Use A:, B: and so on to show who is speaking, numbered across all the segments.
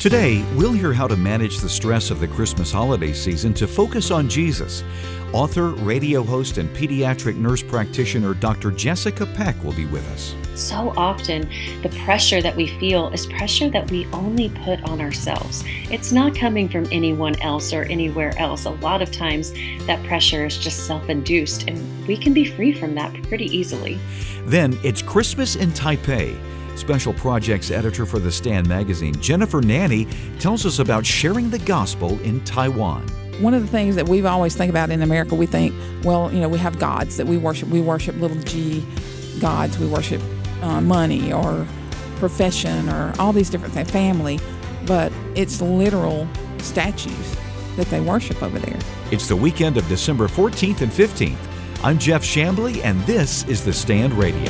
A: Today, we'll hear how to manage the stress of the Christmas holiday season to focus on Jesus. Author, radio host, and pediatric nurse practitioner Dr. Jessica Peck will be with us.
B: So often, the pressure that we feel is pressure that we only put on ourselves. It's not coming from anyone else or anywhere else. A lot of times, that pressure is just self-induced, and we can be free from that pretty easily.
A: Then, it's Christmas in Taipei. Special Projects Editor for The Stand magazine, Jennifer Nanny, tells us about sharing the gospel in Taiwan.
C: One of the things that we've always think about in America, we think, well, we have gods that we worship. We worship little g gods. We worship money or profession or all these different things, family. But it's literal statues that they worship over there.
A: It's the weekend of December 14th and 15th. I'm Jeff Chambly, and this is The Stand Radio.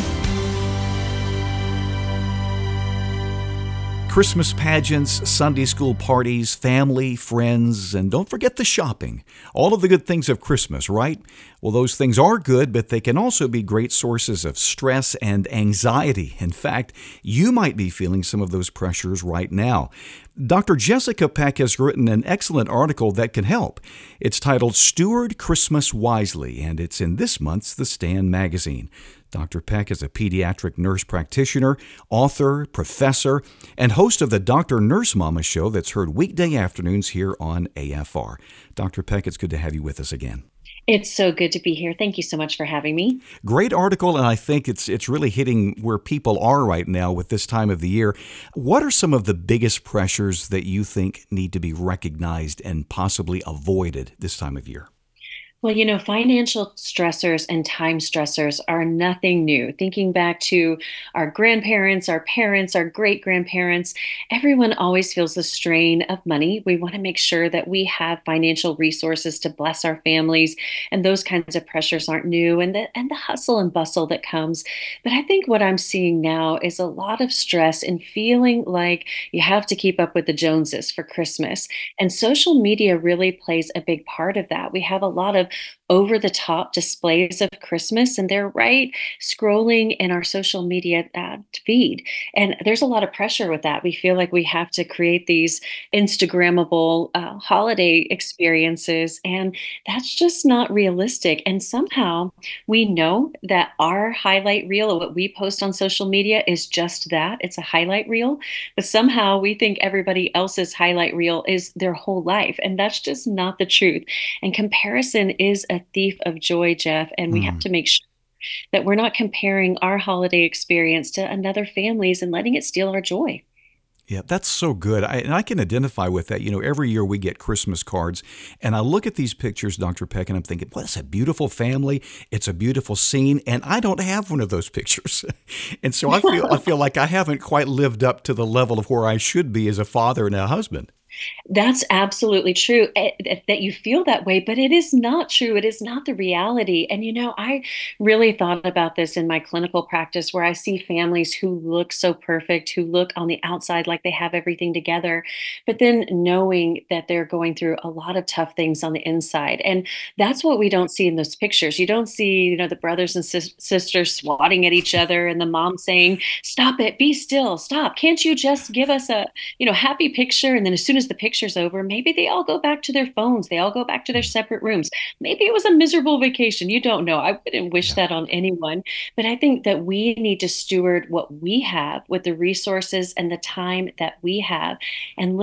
A: Christmas pageants, Sunday school parties, family, friends, and don't forget the shopping. All of the good things of Christmas, right? Well, those things are good, but they can also be great sources of stress and anxiety. In fact, you might be feeling some of those pressures right now. Dr. Jessica Peck has written an excellent article that can help. It's titled Steward Christmas Wisely, and it's in this month's The Stand magazine. Dr. Peck is a pediatric nurse practitioner, author, professor, and host of the Dr. Nurse Mama show that's heard weekday afternoons here on AFR. Dr. Peck, it's good to have you with us again.
B: It's so good to be here. Thank you so much for having me.
A: Great article, and I think it's really hitting where people are right now with this time of the year. What are some of the biggest pressures that you think need to be recognized and possibly avoided this time of year?
B: Well, financial stressors and time stressors are nothing new. Thinking back to our grandparents, our parents, our great-grandparents, everyone always feels the strain of money. We want to make sure that we have financial resources to bless our families, and those kinds of pressures aren't new, and the hustle and bustle that comes. But I think what I'm seeing now is a lot of stress and feeling like you have to keep up with the Joneses for Christmas. And social media really plays a big part of that. We have a lot of over-the-top displays of Christmas, and they're right scrolling in our social media feed. And there's a lot of pressure with that. We feel like we have to create these Instagrammable holiday experiences, and that's just not realistic. And somehow we know that our highlight reel, or what we post on social media, is just that. It's a highlight reel. But somehow we think everybody else's highlight reel is their whole life, and that's just not the truth. And comparison is a thief of joy, Jeff, and we have to make sure that we're not comparing our holiday experience to another family's and letting it steal our joy.
A: Yeah, that's so good. I can identify with that. Every year we get Christmas cards, and I look at these pictures, Dr. Peck, and I'm thinking, well, it's a beautiful family. It's a beautiful scene, and I don't have one of those pictures. And so I feel like I haven't quite lived up to the level of where I should be as a father and a husband.
B: That's absolutely true that you feel that way, but it is not true. It is not the reality. And, I really thought about this in my clinical practice where I see families who look so perfect, who look on the outside like they have everything together, but then knowing that they're going through a lot of tough things on the inside. And that's what we don't see in those pictures. You don't see, the brothers and sisters swatting at each other and the mom saying, "Stop it, be still, stop. Can't you just give us a, happy picture?" And then as soon as the picture's over, maybe they all go back to their phones. They all go back to their separate rooms. Maybe it was a miserable vacation. You don't know. I wouldn't wish that on anyone. But I think that we need to steward what we have with the resources and the time that we have, and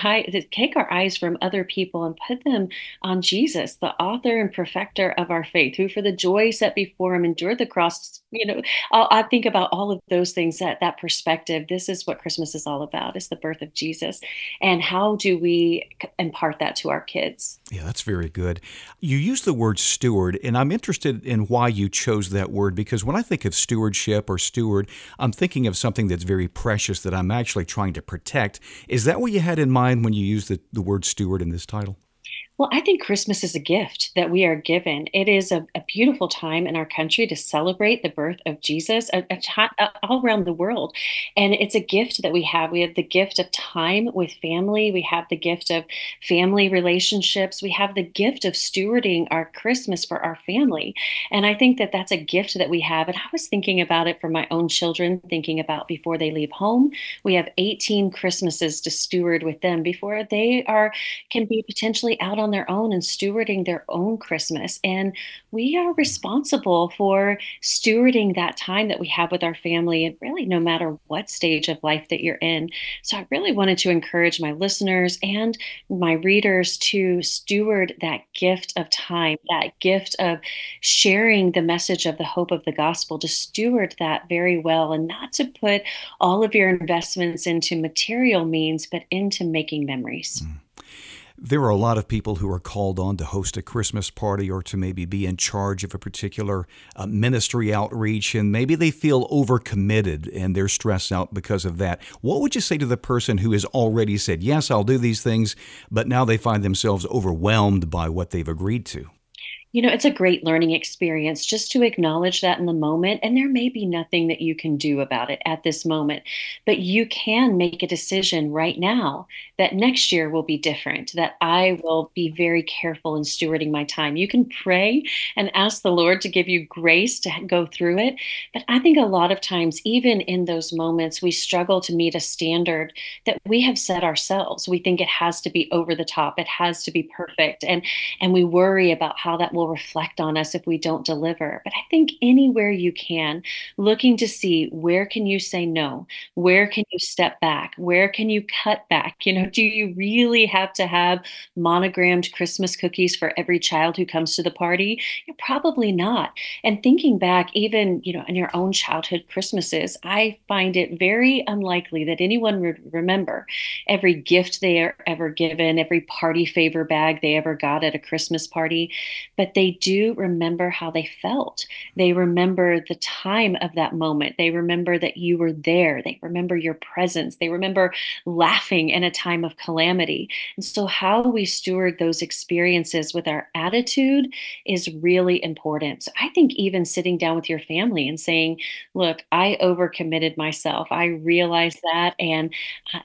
B: take our eyes from other people and put them on Jesus, the author and perfecter of our faith, who for the joy set before him endured the cross. I think about all of those things, that perspective. This is what Christmas is all about, is the birth of Jesus. And how do we impart that to our kids?
A: Yeah, that's very good. You use the word steward, and I'm interested in why you chose that word, because when I think of stewardship or steward, I'm thinking of something that's very precious that I'm actually trying to protect. Is that what you had in mind when you used the word steward in this title?
B: Well, I think Christmas is a gift that we are given. It is a beautiful time in our country to celebrate the birth of Jesus all around the world. And it's a gift that we have. We have the gift of time with family, we have the gift of family relationships, we have the gift of stewarding our Christmas for our family. And I think that that's a gift that we have. And I was thinking about it for my own children, thinking about before they leave home. We have 18 Christmases to steward with them before they are can be potentially out on their own and stewarding their own Christmas. And we are responsible for stewarding that time that we have with our family, and really no matter what stage of life that you're in. So I really wanted to encourage my listeners and my readers to steward that gift of time, that gift of sharing the message of the hope of the gospel, to steward that very well and not to put all of your investments into material means, but into making memories.
A: There are a lot of people who are called on to host a Christmas party or to maybe be in charge of a particular ministry outreach, and maybe they feel overcommitted and they're stressed out because of that. What would you say to the person who has already said, yes, I'll do these things, but now they find themselves overwhelmed by what they've agreed to?
B: It's a great learning experience just to acknowledge that in the moment. And there may be nothing that you can do about it at this moment, but you can make a decision right now that next year will be different, that I will be very careful in stewarding my time. You can pray and ask the Lord to give you grace to go through it. But I think a lot of times, even in those moments, we struggle to meet a standard that we have set ourselves. We think it has to be over the top, it has to be perfect. And we worry about how that will reflect on us if we don't deliver. But I think anywhere you can, looking to see where can you say no, where can you step back, where can you cut back. Do you really have to have monogrammed Christmas cookies for every child who comes to the party? You're probably not. And thinking back, even in your own childhood Christmases, I find it very unlikely that anyone would remember every gift they are ever given, every party favor bag they ever got at a Christmas party. But they do remember how they felt. They remember the time of that moment. They remember that you were there. They remember your presence. They remember laughing in a time of calamity. And so, how we steward those experiences with our attitude is really important. So, I think even sitting down with your family and saying, look, I overcommitted myself. I realize that. And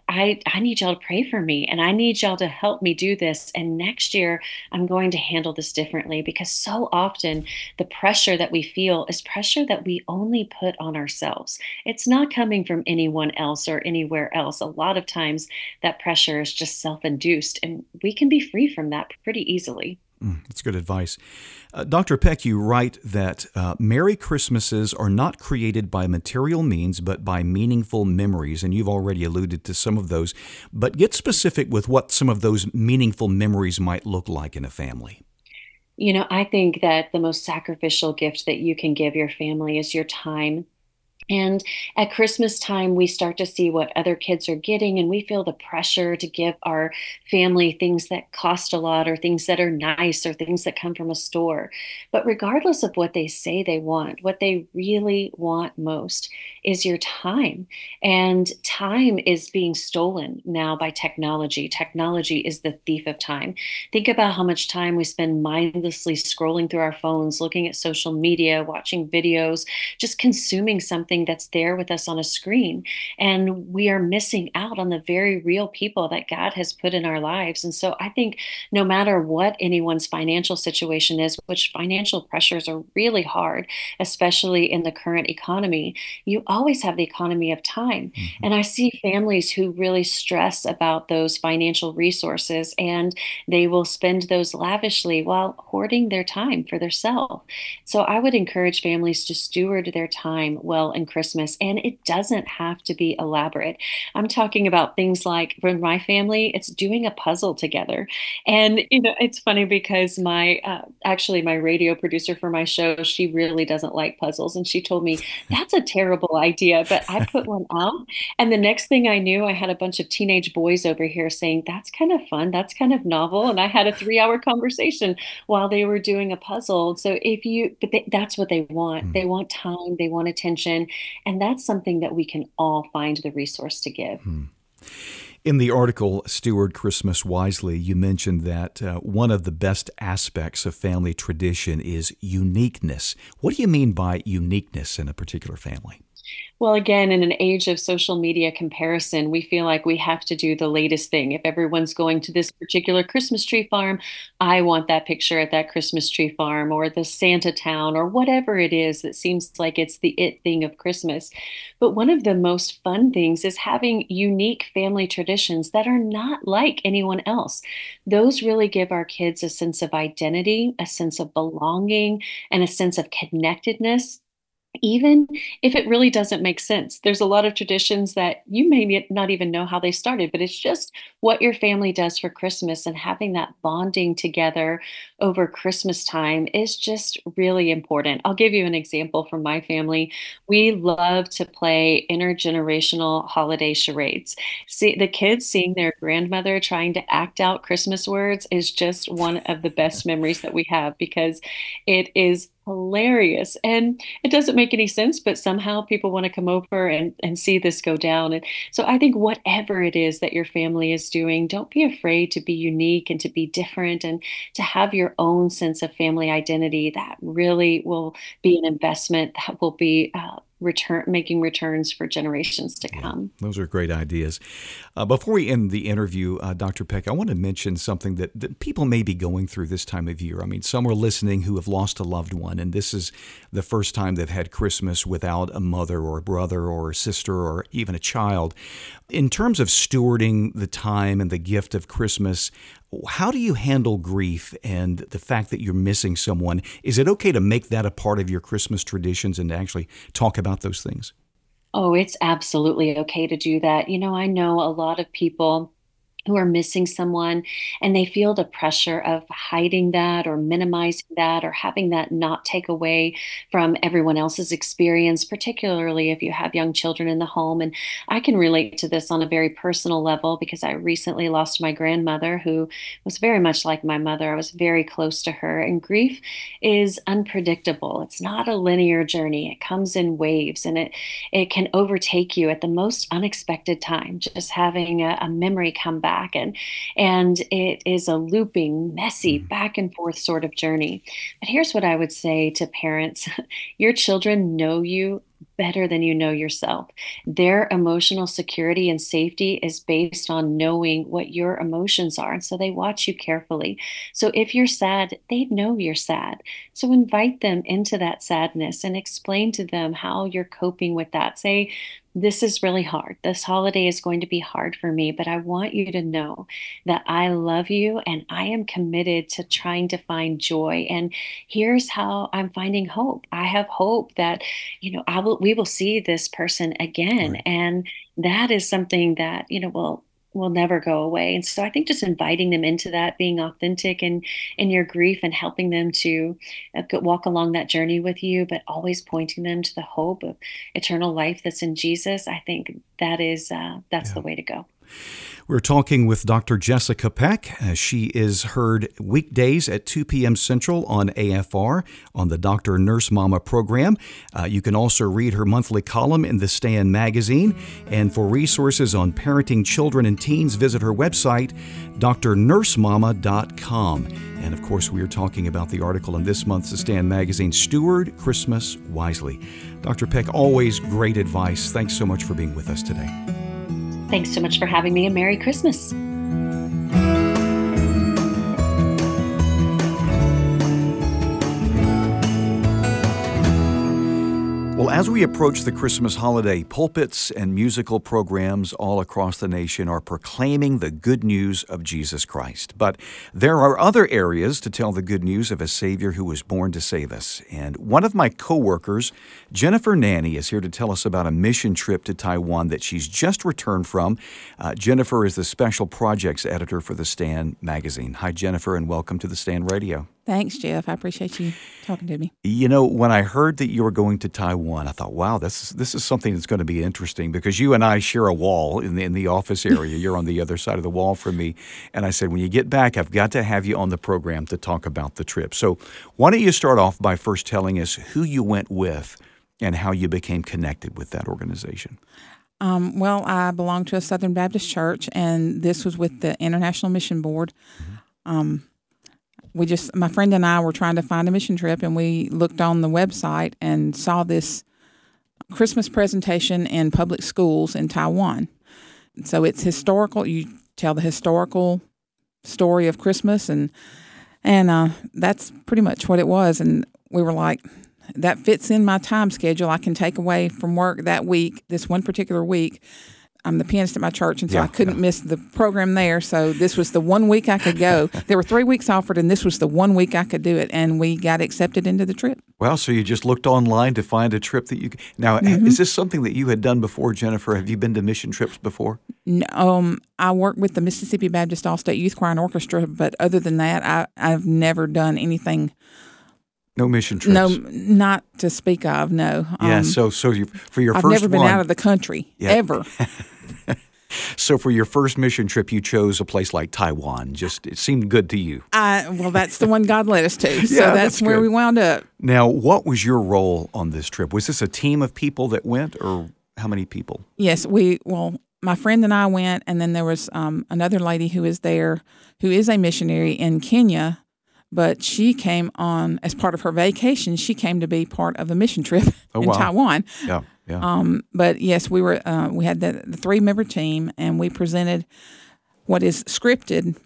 B: I need y'all to pray for me. And I need y'all to help me do this. And next year, I'm going to handle this differently, because so often the pressure that we feel is pressure that we only put on ourselves. It's not coming from anyone else or anywhere else. A lot of times that pressure is just self-induced, and we can be free from that pretty easily.
A: That's good advice. Dr. Peck, you write that Merry Christmases are not created by material means, but by meaningful memories. And you've already alluded to some of those. But get specific with what some of those meaningful memories might look like in a family.
B: I think that the most sacrificial gift that you can give your family is your time. And at Christmas time, we start to see what other kids are getting, and we feel the pressure to give our family things that cost a lot, or things that are nice, or things that come from a store. But regardless of what they say they want, what they really want most is your time. And time is being stolen now by technology. Technology is the thief of time. Think about how much time we spend mindlessly scrolling through our phones, looking at social media, watching videos, just consuming something that's there with us on a screen. And we are missing out on the very real people that God has put in our lives. And so I think no matter what anyone's financial situation is, which financial pressures are really hard, especially in the current economy, you always have the economy of time. Mm-hmm. And I see families who really stress about those financial resources, and they will spend those lavishly while hoarding their time for themselves. So I would encourage families to steward their time well in Christmas, and it doesn't have to be elaborate. I'm talking about things like, for my family, it's doing a puzzle together. And it's funny because actually my radio producer for my show, she really doesn't like puzzles, and she told me that's a terrible idea, but I put one out, and the next thing I knew, I had a bunch of teenage boys over here saying that's kind of fun, that's kind of novel, and I had a 3-hour conversation while they were doing a puzzle. So that's what they want. They want time, they want attention. And that's something that we can all find the resource to give.
A: In the article, Steward Christmas Wisely, you mentioned that one of the best aspects of family tradition is uniqueness. What do you mean by uniqueness in a particular family?
B: Well, again, in an age of social media comparison, we feel like we have to do the latest thing. If everyone's going to this particular Christmas tree farm, I want that picture at that Christmas tree farm or the Santa town or whatever it is that seems like it's the it thing of Christmas. But one of the most fun things is having unique family traditions that are not like anyone else. Those really give our kids a sense of identity, a sense of belonging, and a sense of connectedness even if it really doesn't make sense. There's a lot of traditions that you may not even know how they started, but it's just what your family does for Christmas. And having that bonding together over Christmas time is just really important. I'll give you an example from my family. We love to play intergenerational holiday charades. See, the kids seeing their grandmother trying to act out Christmas words is just one of the best memories that we have because it is hilarious. And it doesn't make any sense, but somehow people want to come over and see this go down. And so I think whatever it is that your family is doing, don't be afraid to be unique and to be different and to have your own sense of family identity. That really will be an investment that will be making returns for generations to come.
A: Those are great ideas. Before we end the interview, Dr. Peck, I want to mention something that people may be going through this time of year. I mean, some are listening who have lost a loved one, and this is the first time they've had Christmas without a mother or a brother or a sister or even a child. In terms of stewarding the time and the gift of Christmas, how do you handle grief and the fact that you're missing someone? Is it okay to make that a part of your Christmas traditions and to actually talk about those things?
B: Oh, it's absolutely okay to do that. I know a lot of people who are missing someone and they feel the pressure of hiding that or minimizing that or having that not take away from everyone else's experience, particularly if you have young children in the home. And I can relate to this on a very personal level because I recently lost my grandmother who was very much like my mother. I was very close to her, and grief is unpredictable. It's not a linear journey. It comes in waves and it can overtake you at the most unexpected time. Just having a memory come back and it is a looping, messy, back and forth sort of journey. But here's what I would say to parents. Your children know you better than you know yourself. Their emotional security and safety is based on knowing what your emotions are. And so they watch you carefully. So if you're sad, they know you're sad. So invite them into that sadness and explain to them how you're coping with that. Say, this is really hard. This holiday is going to be hard for me, but I want you to know that I love you and I am committed to trying to find joy. And here's how I'm finding hope. I have hope that, we will see this person again.
A: Right.
B: And that is something that, will never go away. And so I think just inviting them into that, being authentic in your grief and helping them to walk along that journey with you, but always pointing them to the hope of eternal life that's in Jesus. I think that's the way to go.
A: We're talking with Dr. Jessica Peck. She is heard weekdays at 2 p.m. Central on AFR on the Dr. Nurse Mama program. You can also read her monthly column in the Stand magazine. And for resources on parenting children and teens, visit her website, drnursemama.com. And of course, we are talking about the article in this month's The Stand magazine, Steward Christmas Wisely. Dr. Peck, always great advice. Thanks so much for being with us today.
B: Thanks so much for having me, and Merry Christmas.
A: Well, as we approach the Christmas holiday, pulpits and musical programs all across the nation are proclaiming the good news of Jesus Christ. But there are other areas to tell the good news of a Savior who was born to save us. And one of my coworkers, Jennifer Nanny, is here to tell us about a mission trip to Taiwan that she's just returned from. Jennifer is the special projects editor for the Stand magazine. Hi, Jennifer, and welcome to the Stand Radio.
C: Thanks, Jeff. I appreciate you talking to me.
A: When I heard that you were going to Taiwan, I thought, wow, this is something that's going to be interesting because you and I share a wall in the office area. You're on the other side of the wall from me. And I said, when you get back, I've got to have you on the program to talk about the trip. So why don't you start off by first telling us who you went with and how you became connected with that organization?
C: Well, I belong to a Southern Baptist church, and this was with the International Mission Board. My friend and I were trying to find a mission trip, and we looked on the website and saw this Christmas presentation in public schools in Taiwan. So it's historical. You tell the historical story of Christmas, and that's pretty much what it was. And we were like, that fits in my time schedule. I can take away from work that week, this one particular week. I'm the pianist at my church, and so I couldn't miss the program there. So this was the 1 week I could go. There were 3 weeks offered, and this was the 1 week I could do it, and we got accepted into the trip.
A: Well, so you just looked online to find a trip that you – now, is this something that you had done before, Jennifer? Have you been to mission trips before?
C: No, I worked with the Mississippi Baptist All-State Youth Choir and Orchestra, but other than that, I've never done anything.
A: No mission trips?
C: No, not to speak of, no.
A: Yeah, so for your
C: I've
A: first
C: never been out of the country, ever.
A: So for your first mission trip, you chose a place like Taiwan. Just it seemed good to you.
C: Well, that's the one God led us to. So
A: Yeah,
C: that's where
A: good.
C: we wound up.
A: Now, what was your role on this trip? Was this a team of people that went, or how many people?
C: Yes, my friend and I went, and then there was another lady who is there, who is a missionary in Kenya, but she came on, as part of her vacation, she came to be part of a mission trip in
A: wow.
C: Taiwan.
A: Yeah, yeah.
C: But yes, we had the 3-member team, and we presented what is scripted.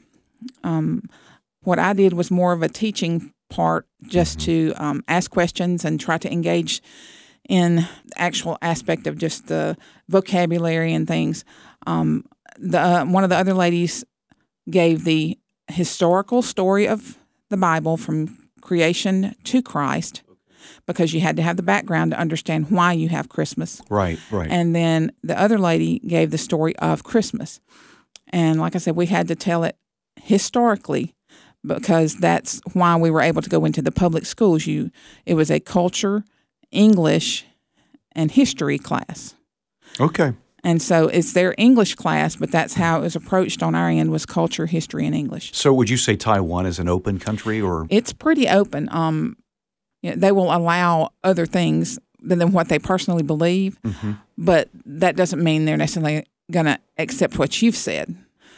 C: What I did was more of a teaching part, just to ask questions and try to engage in the actual aspect of just the vocabulary and things. One of the other ladies gave the historical story of the Bible from creation to Christ, because you had to have the background to understand why you have Christmas.
A: Right.
C: And then the other lady gave the story of Christmas. And like I said, we had to tell it historically, because that's why we were able to go into the public schools. It was a culture, English, and history class.
A: Okay.
C: And so it's their English class, but that's how it was approached on our end, was culture, history, and English.
A: So would you say Taiwan is an open country, or?
C: It's pretty open. They will allow other things than what they personally believe, but that doesn't mean they're necessarily going to accept what you've said.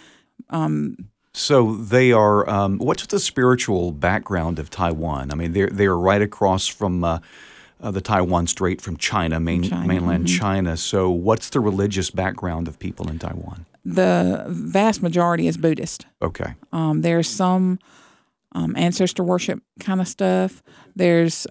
A: So they are. What's the spiritual background of Taiwan? I mean, they're right across from the Taiwan Strait from China, mainland China. So what's the religious background of people in Taiwan?
C: The vast majority is Buddhist.
A: Okay.
C: There's some ancestor worship kind of stuff. There's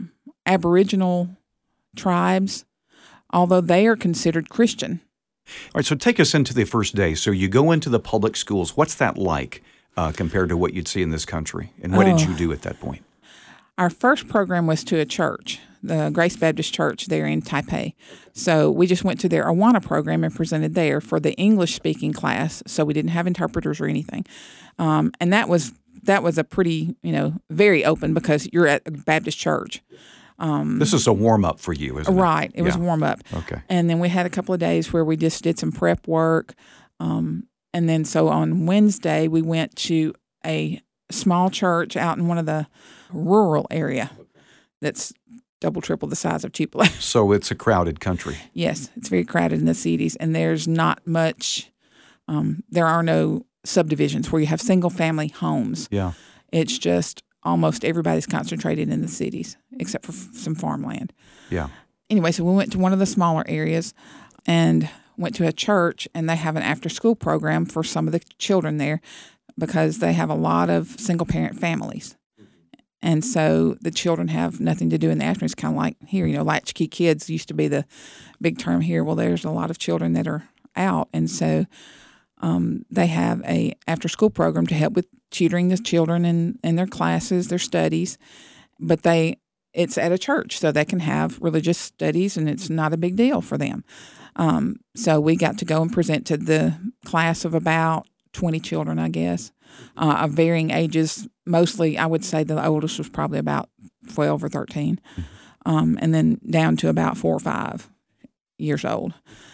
C: Aboriginal tribes, although they are considered Christian.
A: All right, so take us into the first day. So you go into the public schools. What's that like compared to what you'd see in this country? And what did you do at that point?
C: Our first program was to a church, the Grace Baptist Church there in Taipei. So we just went to their Awana program and presented there for the English-speaking class, so we didn't have interpreters or anything. And that was a pretty, very open, because you're at a Baptist church.
A: This is a warm-up for you, isn't it?
C: Right. It was a warm-up.
A: Okay.
C: And then we had a couple of days where we just did some prep work. And then so on Wednesday, we went to a small church out in one of the rural area that's double, triple the size of Tupelo.
A: So it's a crowded country.
C: Yes, it's very crowded in the cities, and there's not much, there are no subdivisions where you have single-family homes.
A: Yeah.
C: It's just almost everybody's concentrated in the cities, except for some farmland.
A: Yeah.
C: Anyway, so we went to one of the smaller areas and went to a church, and they have an after-school program for some of the children there, because they have a lot of single-parent families. And so the children have nothing to do in the afternoon. It's kind of like here, latchkey kids used to be the big term here. Well, there's a lot of children that are out. And so they have a after-school program to help with tutoring the children in their classes, their studies. But it's at a church, so they can have religious studies, and it's not a big deal for them. So we got to go and present to the class of about 20 children, I guess, of varying ages. Mostly, I would say the oldest was probably about 12 or 13, and then down to about 4 or 5 years old.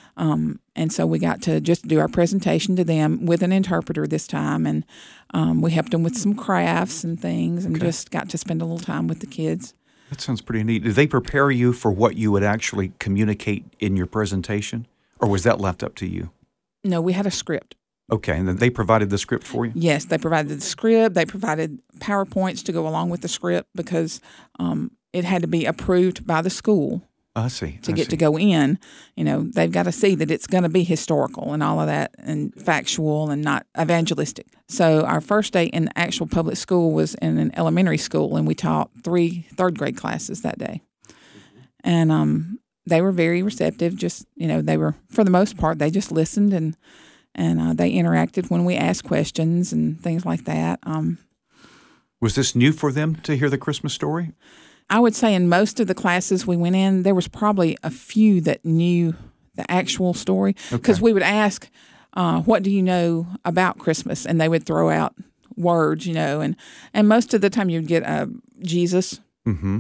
C: And so we got to just do our presentation to them with an interpreter this time, and we helped them with some crafts and things, and just got to spend a little time with the kids.
A: That sounds pretty neat. Did they prepare you for what you would actually communicate in your presentation? Or was that left up to you?
C: No, we had a script.
A: Okay, and then they provided the script for you?
C: Yes, they provided the script. They provided PowerPoints to go along with the script because it had to be approved by the school.
A: I see.
C: To get to go in. They've got to see that it's going to be historical and all of that and factual and not evangelistic. So our first day in the actual public school was in an elementary school, and we taught 3 third-grade classes that day. And they were very receptive. Just, they were, for the most part, they just listened and they interacted when we asked questions and things like that.
A: Was this new for them to hear the Christmas story?
C: I would say in most of the classes we went in, there was probably a few that knew the actual story because we would ask, what do you know about Christmas? And they would throw out words, and most of the time you'd get Jesus.
A: Mm-hmm.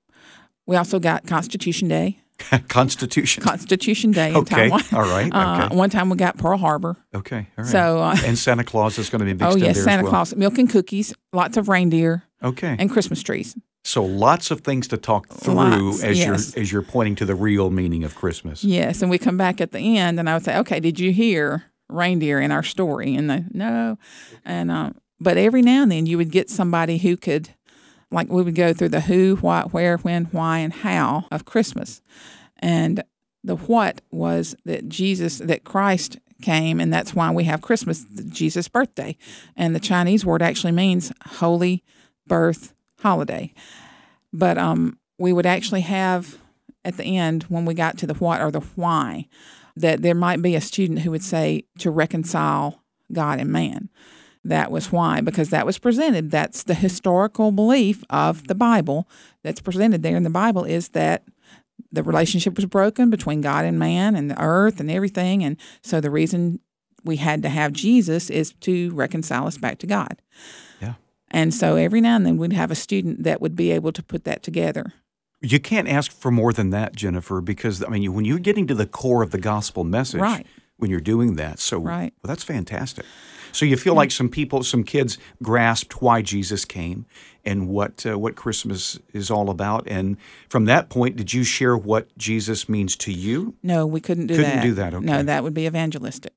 C: We also got Constitution Day. Constitution Day in Taiwan.
A: All right. Okay.
C: One time we got Pearl Harbor.
A: Okay. All right.
C: So,
A: and Santa Claus is going to be mixed in there as well.
C: Santa Claus. Milk and cookies, lots of reindeer.
A: Okay.
C: And Christmas trees.
A: So lots of things to talk through as you're pointing to the real meaning of Christmas.
C: Yes, and we come back at the end, and I would say, "Okay, did you hear reindeer in our story?" And they, no, and but every now and then you would get somebody who could, like we would go through the who, what, where, when, why, and how of Christmas, and the what was that Christ came, and that's why we have Christmas, Jesus' birthday, and the Chinese word actually means holy birth holiday. But we would actually have at the end, when we got to the what or the why, that there might be a student who would say to reconcile God and man. That was why, because that was presented. That's the historical belief of the Bible that's presented there in the Bible, is that the relationship was broken between God and man and the earth and everything. And so the reason we had to have Jesus is to reconcile us back to God.
A: Yeah.
C: And so every now and then we'd have a student that would be able to put that together.
A: You can't ask for more than that, Jennifer, because, I mean, when you're getting to the core of the gospel message,
C: right,
A: when you're doing that, so
C: right,
A: well, that's fantastic. So you feel like some kids grasped why Jesus came and what Christmas is all about. And from that point, did you share what Jesus means to you?
C: No, we couldn't do that.
A: Couldn't do that, okay.
C: No, that would be evangelistic.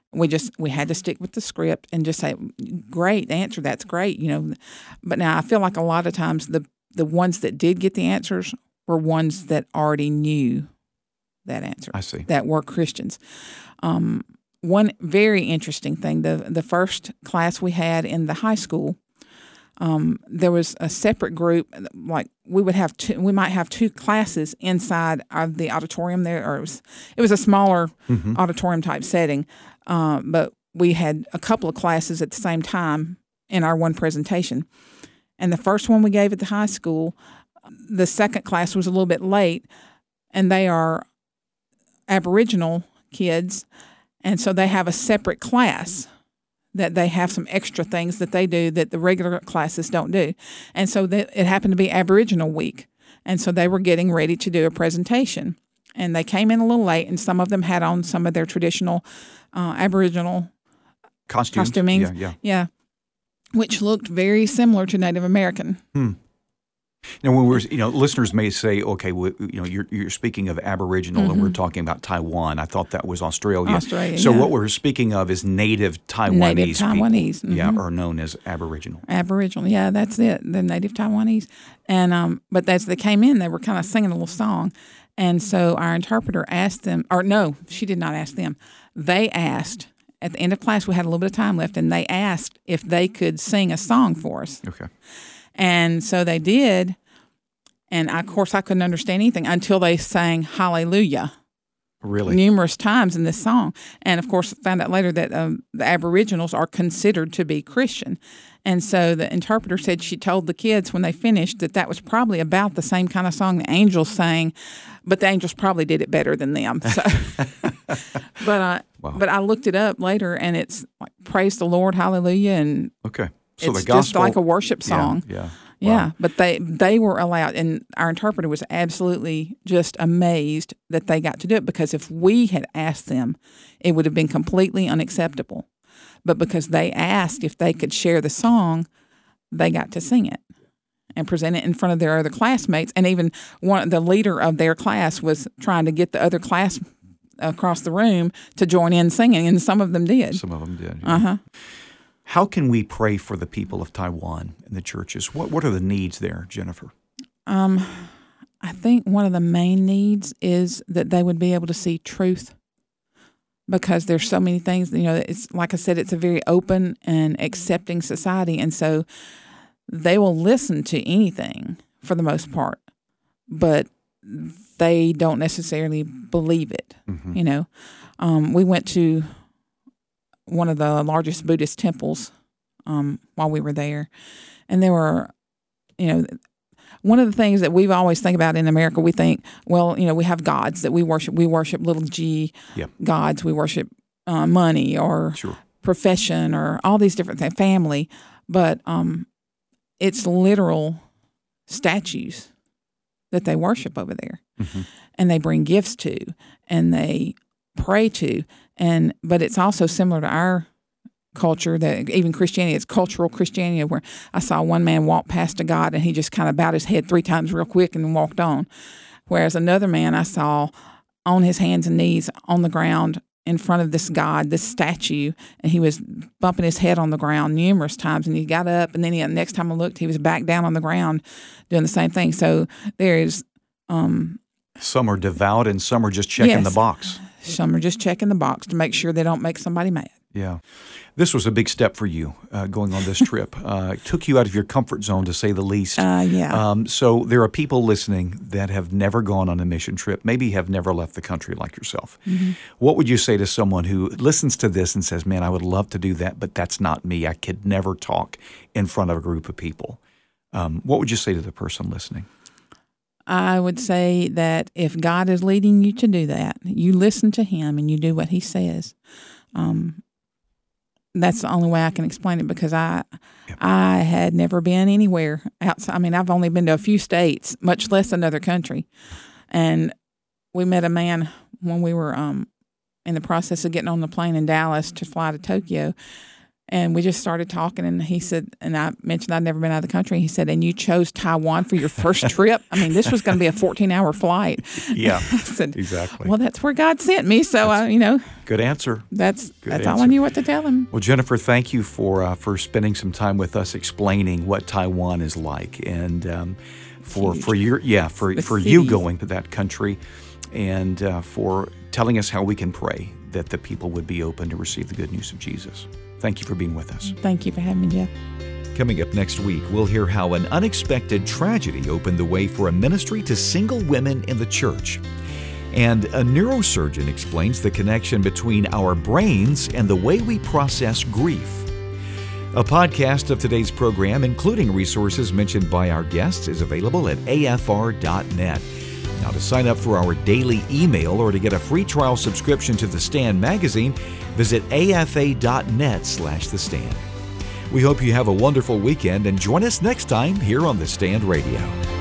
C: We had to stick with the script and just say, great answer, that's great, But now I feel like a lot of times the ones that did get the answers were ones that already knew that answer.
A: I see.
C: That were Christians. One very interesting thing, the first class we had in the high school, there was a separate group. Like we might have two classes inside of the auditorium there, or it was a smaller auditorium type setting, but we had a couple of classes at the same time in our one presentation. And the first one we gave at the high school, the second class was a little bit late, and they are Aboriginal kids, and so they have a separate class that they have some extra things that they do that the regular classes don't do. And so it happened to be Aboriginal week, and so they were getting ready to do a presentation. And they came in a little late, and some of them had on some of their traditional Aboriginal costuming. Yeah. Which looked very similar to Native American.
A: Now, when listeners may say, okay, well, you're speaking of Aboriginal and we're talking about Taiwan. I thought that was Australia. So what we're speaking of is native Taiwanese.
C: Native Taiwanese.
A: People, are known as Aboriginal.
C: Aboriginal, yeah, that's it. The native Taiwanese. And but as they came in, they were kind of singing a little song. And so our interpreter asked them, or no, she did not ask them. They asked. At the end of class, we had a little bit of time left, and they asked if they could sing a song for us.
A: Okay.
C: And so they did, and of course I couldn't understand anything until they sang Hallelujah.
A: Really?
C: Numerous times in this song. And of course found out later that the Aboriginals are considered to be Christian. And so the interpreter said she told the kids when they finished that was probably about the same kind of song the angels sang, but the angels probably did it better than them. So, But I looked it up later, and it's like, praise the Lord, hallelujah, and
A: okay. So
C: it's
A: the gospel,
C: just like a worship song.
A: Yeah.
C: Yeah, but they were allowed, and our interpreter was absolutely just amazed that they got to do it, because if we had asked them, it would have been completely unacceptable. But because they asked if they could share the song, they got to sing it and present it in front of their other classmates. And even the leader of their class was trying to get the other across the room to join in singing, and some of them did.
A: Some of them did. How can we pray for the people of Taiwan and the churches? What are the needs there, Jennifer?
C: I think one of the main needs is that they would be able to see truth, because there's so many things, it's like I said, it's a very open and accepting society. And so they will listen to anything for the most part, but they don't necessarily believe it. We went to one of the largest Buddhist temples while we were there, and there were, one of the things that we've always think about in America, we think, well, we have gods that we worship. We worship little g gods. We worship money or profession or all these different things, family. But it's literal statues that they worship over there, and they bring gifts to, and they pray to, but it's also similar to our culture, that even Christianity, it's cultural Christianity, where I saw one man walk past a god and he just kind of bowed his head 3 times real quick and walked on. Whereas another man I saw on his hands and knees on the ground in front of this god, this statue, and he was bumping his head on the ground numerous times, and he got up, and then next time I looked, he was back down on the ground doing the same thing. So there is...
A: some are devout and some are just checking the box.
C: Some are just checking the box to make sure they don't make somebody mad.
A: Yeah. This was a big step for you going on this trip. It took you out of your comfort zone, to say the least. So there are people listening that have never gone on a mission trip, maybe have never left the country like yourself. What would you say to someone who listens to this and says, man, I would love to do that, but that's not me. I could never talk in front of a group of people. What would you say to the person listening?
C: I would say that if God is leading you to do that, you listen to Him and you do what He says. That's the only way I can explain it, because I had never been anywhere outside. I mean, I've only been to a few states, much less another country. And we met a man when we were in the process of getting on the plane in Dallas to fly to Tokyo. And we just started talking, and he said, and I mentioned I'd never been out of the country. He said, and you chose Taiwan for your first trip? I mean, this was going to be a 14-hour flight.
A: Yeah,
C: I said,
A: exactly.
C: Well, that's where God sent me. So,
A: good answer.
C: That's all I knew what to tell him.
A: Well, Jennifer, thank you for spending some time with us explaining what Taiwan is like, and for you going to that country, and for telling us how we can pray that the people would be open to receive the good news of Jesus. Thank you for being with us.
C: Thank you for having me, Jeff.
A: Coming up next week, we'll hear how an unexpected tragedy opened the way for a ministry to single women in the church. And a neurosurgeon explains the connection between our brains and the way we process grief. A podcast of today's program, including resources mentioned by our guests, is available at afr.net. Now, to sign up for our daily email or to get a free trial subscription to The Stand magazine, visit afa.net/The Stand. We hope you have a wonderful weekend, and join us next time here on The Stand Radio.